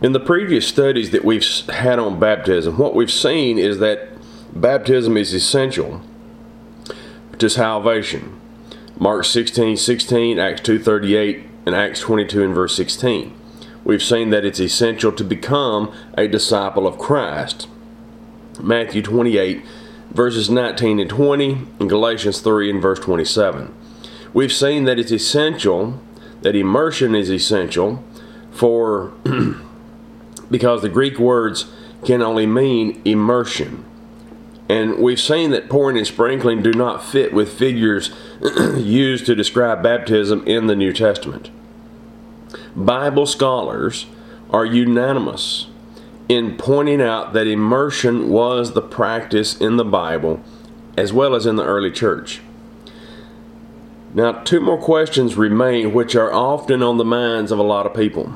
In the previous studies that we've had on baptism, what we've seen is that baptism is essential to salvation. Mark 16:16, Acts 2:38, and Acts 22 and verse 16. We've seen that it's essential to become a disciple of Christ. Matthew 28, verses 19 and 20, and Galatians 3 and verse 27. We've seen that it's essential, that immersion is essential for because the Greek words can only mean immersion. And we've seen that pouring and sprinkling do not fit with figures used to describe baptism in the New Testament. Bible scholars are unanimous in pointing out that immersion was the practice in the Bible as well as in the early church. Now, two more questions remain which are often on the minds of a lot of people.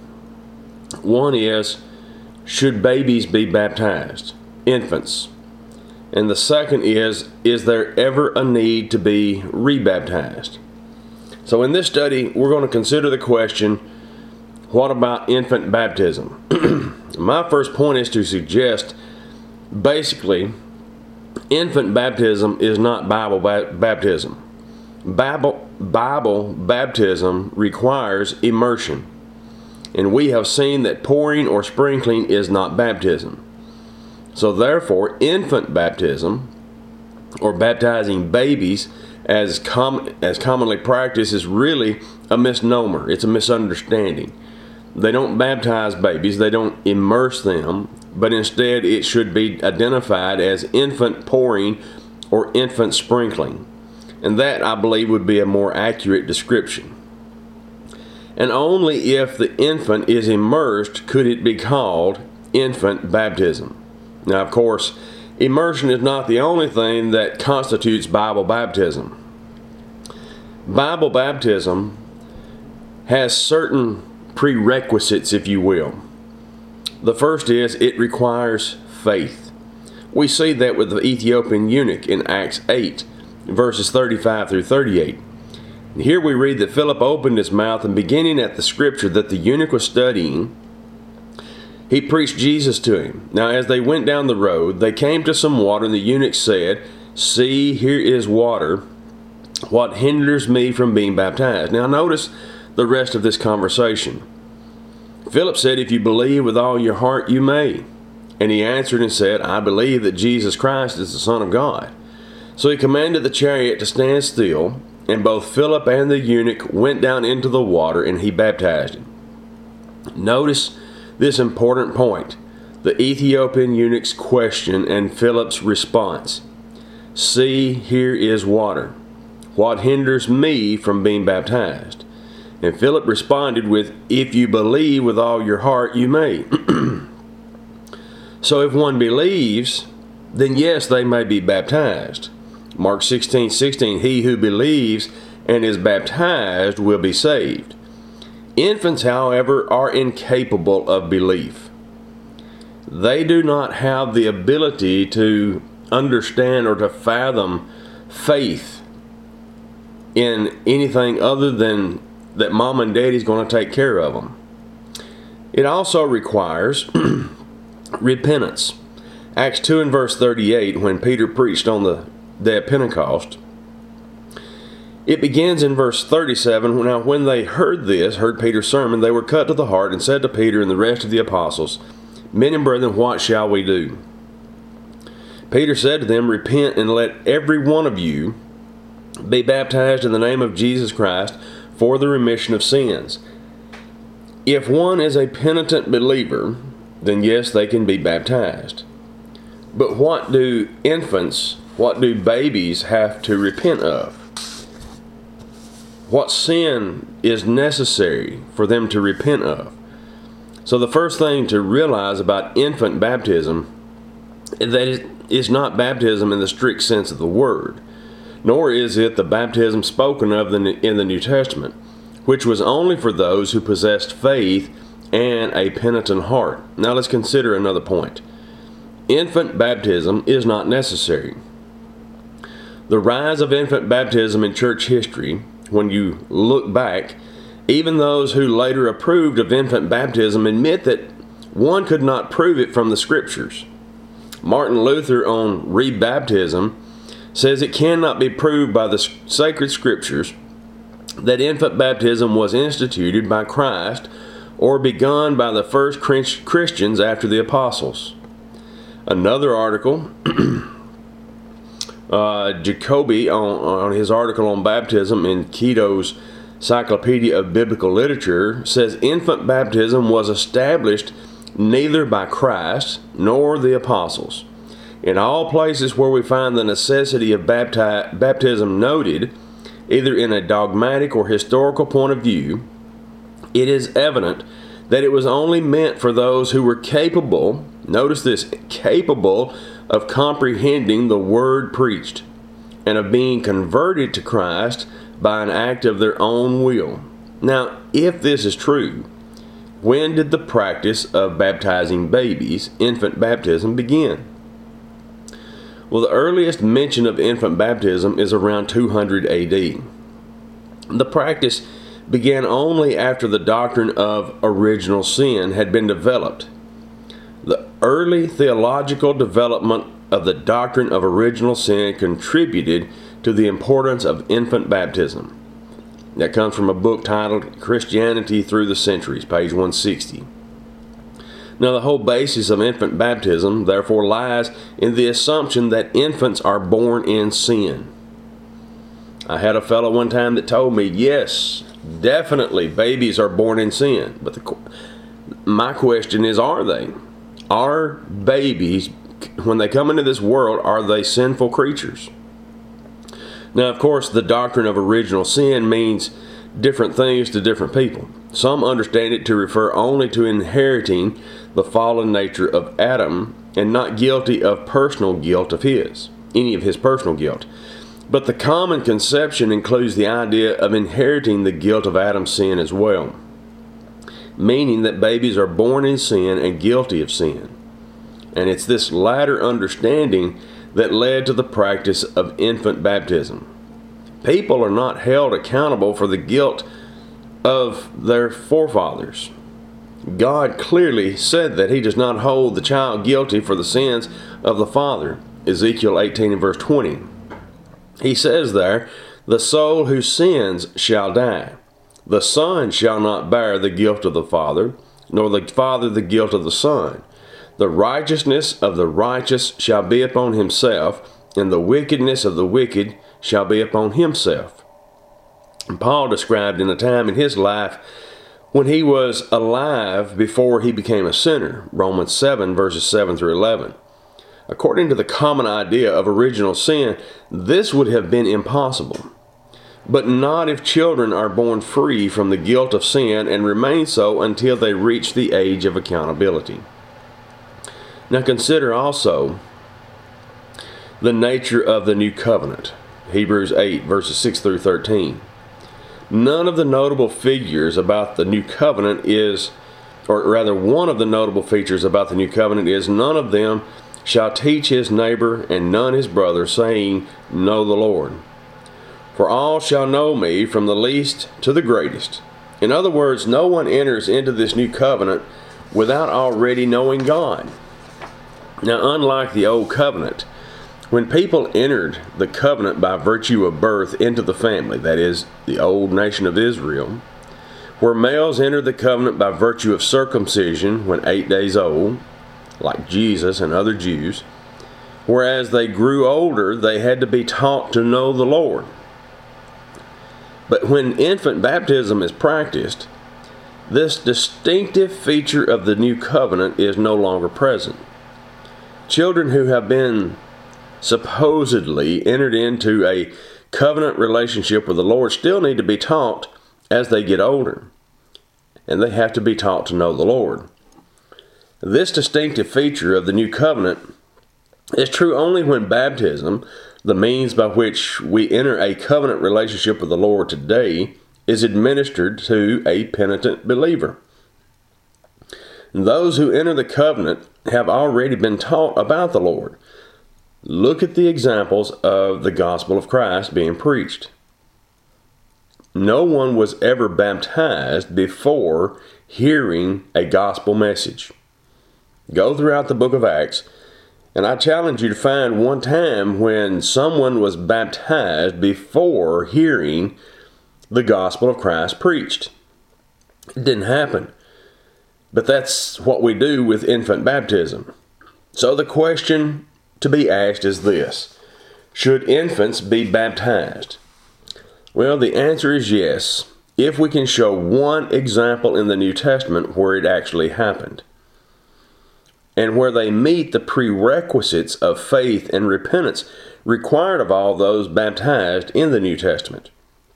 One is, should babies be baptized? Infants. And the second is there ever a need to be rebaptized? So in this study, we're going to consider the question, what about infant baptism? My first point is to suggest, basically, infant baptism is not Bible baptism. Bible baptism requires immersion. And we have seen that pouring or sprinkling is not baptism. So therefore, infant baptism, or baptizing babies as commonly practiced, is really a misnomer. It's a misunderstanding. They don't baptize babies, they don't immerse them, but instead it should be identified as infant pouring or infant sprinkling. And that, I believe, would be a more accurate description. And only if the infant is immersed could it be called infant baptism. Now, of course, immersion is not the only thing that constitutes Bible baptism. Bible baptism has certain prerequisites, if you will. The first is it requires faith. We see that with the Ethiopian eunuch in Acts 8, verses 35 through 38. Here we read that Philip opened his mouth, and beginning at the scripture that the eunuch was studying, he preached Jesus to him. Now as they went down the road, they came to some water, and the eunuch said, "See, here is water. What hinders me from being baptized?" Now notice the rest of this conversation. Philip said, "If you believe with all your heart, you may." And he answered and said, "I believe that Jesus Christ is the Son of God." So he commanded the chariot to stand still, and both Philip and the eunuch went down into the water, and he baptized him. Notice this important point, the Ethiopian eunuch's question and Philip's response. "See, here is water. What hinders me from being baptized?" And Philip responded with, "If you believe with all your heart, you may." So if one believes, then yes, they may be baptized. Mark 16:16, "He who believes and is baptized will be saved." Infants, however, are incapable of belief. They do not have the ability to understand or to fathom faith in anything other than that mom and daddy's going to take care of them. It also requires repentance. Acts 2 and verse 38, when Peter preached on the day of Pentecost, it begins in verse 37, "Now when they heard Peter's sermon, they were cut to the heart and said to Peter and the rest of the apostles, 'Men and brethren, what shall we do?' Peter said to them, 'Repent and let every one of you be baptized in the name of Jesus Christ for the remission of sins.'" If one is a penitent believer, then yes, they can be baptized. But what do babies have to repent of? What sin is necessary for them to repent of? So the first thing to realize about infant baptism is that it is not baptism in the strict sense of the word, nor is it the baptism spoken of in the New Testament, which was only for those who possessed faith and a penitent heart. Now let's consider another point. Infant baptism is not necessary. The rise of infant baptism in church history, when you look back, even those who later approved of infant baptism admit that One could not prove it from the Scriptures. Martin Luther on rebaptism says it cannot be proved by the sacred Scriptures that infant baptism was instituted by Christ or begun by the first Christians after the apostles. Another article, Jacoby, on his article on baptism in Keto's Encyclopedia of Biblical Literature, says infant baptism was established neither by Christ nor the apostles. In all places where we find the necessity of baptism noted, either in a dogmatic or historical point of view, it is evident that it was only meant for those who were capable, notice this, capable of comprehending the word preached and of being converted to Christ by an act of their own will. Now, if this is true, when did the practice of baptizing babies, infant baptism, begin? Well, the earliest mention of infant baptism is around 200 AD. The practice began only after the doctrine of original sin had been developed. The early theological development of the doctrine of original sin contributed to the importance of infant baptism. That comes from a book titled Christianity Through the Centuries, page 160. Now, the whole basis of infant baptism, therefore, lies in the assumption that infants are born in sin. I had a fellow one time that told me, yes, definitely babies are born in sin. But my question is, are they? Are babies, when they come into this world, are they sinful creatures? Now, of course, the doctrine of original sin means different things to different people. Some understand it to refer only to inheriting the fallen nature of Adam and not guilty of personal guilt of his, any of his personal guilt. But the common conception includes the idea of inheriting the guilt of Adam's sin as well, meaning that babies are born in sin and guilty of sin. And it's this latter understanding that led to the practice of infant baptism. People are not held accountable for the guilt of their forefathers. God clearly said that he does not hold the child guilty for the sins of the father. Ezekiel 18 and verse 20. He says there, the soul who sins shall die. The son shall not bear the guilt of the father, nor the father the guilt of the son. The righteousness of the righteous shall be upon himself, and the wickedness of the wicked shall be upon himself. And Paul described in a time in his life when he was alive before he became a sinner, Romans 7 verses 7 through 11. According to the common idea of original sin, this would have been impossible, but not if children are born free from the guilt of sin and remain so until they reach the age of accountability. Now consider also the nature of the new covenant, Hebrews 8 verses 6 through 13. None of the notable figures about the new covenant is, or rather one of the notable features about the new covenant is, none of them shall teach his neighbor and none his brother, saying, Know the Lord. For all shall know me, from the least to the greatest. In other words, no one enters into this new covenant without already knowing God. Now, unlike the old covenant, when people entered the covenant by virtue of birth into the family, that is, the old nation of Israel, where males entered the covenant by virtue of circumcision when 8 days old, like Jesus and other Jews, whereas they grew older, they had to be taught to know the Lord. But when infant baptism is practiced, this distinctive feature of the new covenant is no longer present. Children who have been supposedly entered into a covenant relationship with the Lord still need to be taught as they get older, and they have to be taught to know the Lord. This distinctive feature of the new covenant is true only when baptism, the means by which we enter a covenant relationship with the Lord today, is administered to a penitent believer. Those who enter the covenant have already been taught about the Lord. Look at the examples of the gospel of Christ being preached. No one was ever baptized before hearing a gospel message. Go throughout the book of Acts, and I challenge you to find one time when someone was baptized before hearing the gospel of Christ preached. It didn't happen. But that's what we do with infant baptism. So the question to be asked is this: should infants be baptized? Well, the answer is yes, if we can show one example in the New Testament where it actually happened, and where they meet the prerequisites of faith and repentance required of all those baptized in the New Testament,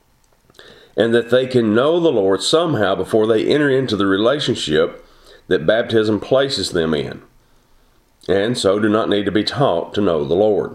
and that they can know the Lord somehow before they enter into the relationship that baptism places them in, and so do not need to be taught to know the Lord.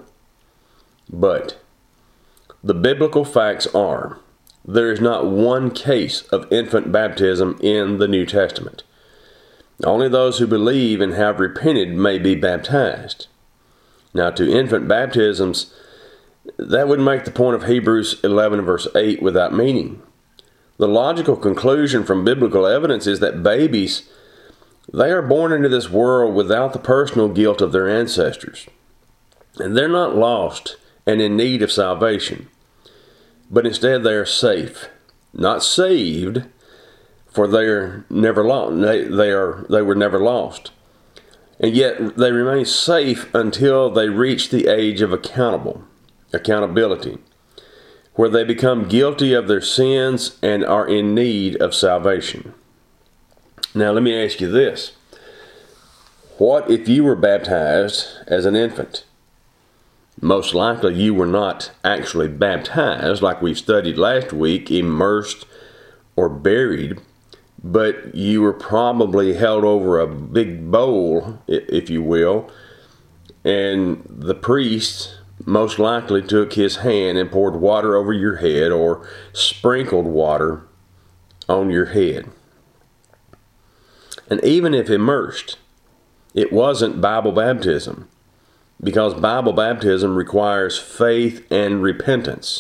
But the biblical facts are, there is not one case of infant baptism in the New Testament. Only those who believe and have repented may be baptized. Now, to infant baptisms, that would make the point of Hebrews 11 verse 8 without meaning. The logical conclusion from biblical evidence is that babies, they are born into this world without the personal guilt of their ancestors. And they're not lost and in need of salvation, but instead they are safe. Not saved, for they are never lost. They were never lost. And yet they remain safe until they reach the age of accountability, where they become guilty of their sins and are in need of salvation. Now let me ask you this. What if you were baptized as an infant? Most likely you were not actually baptized, like we studied last week, immersed or buried, but you were probably held over a big bowl, if you will, and the priest most likely took his hand and poured water over your head or sprinkled water on your head. And even if immersed, it wasn't Bible baptism, because Bible baptism requires faith and repentance.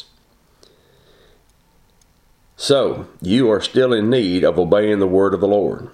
So, you are still in need of obeying the word of the Lord.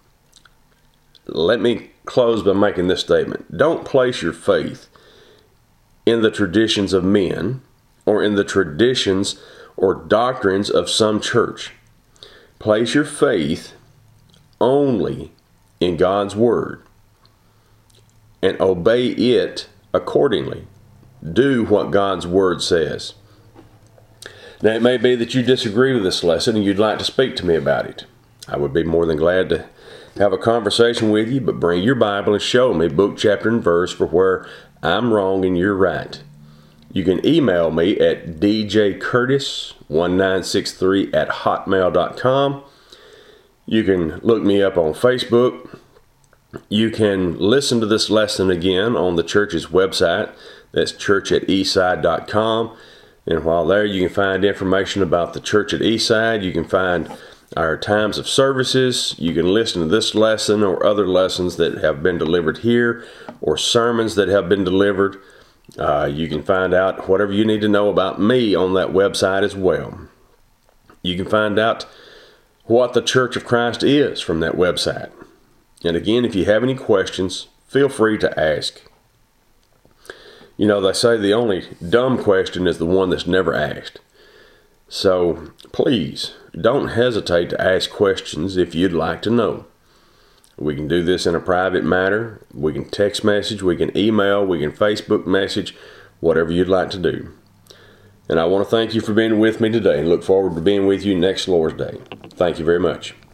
Let me close by making this statement. Don't place your faith in the traditions of men or in the traditions or doctrines of some church. Place your faith only in God's word and obey it accordingly. Do what God's word says. Now, it may be that you disagree with this lesson and you'd like to speak to me about it. I would be more than glad to have a conversation with you, but bring your Bible and show me book, chapter, and verse for where I'm wrong and you're right. You can email me at djcurtis1963@hotmail.com. You can look me up on Facebook. You can listen to this lesson again on the church's website. That's churchateastside.com. And while there, you can find information about the church at Eastside. You can find our times of services. You can listen to this lesson or other lessons that have been delivered here or sermons that have been delivered. You can find out whatever you need to know about me on that website as well. You can find out what the Church of Christ is from that website. And again, if you have any questions, feel free to ask. You know, they say the only dumb question is the one that's never asked. So please, don't hesitate to ask questions if you'd like to know. We can do this in a private matter. We can text message, we can email, we can Facebook message, whatever you'd like to do. And I want to thank you for being with me today and look forward to being with you next Lord's Day. Thank you very much.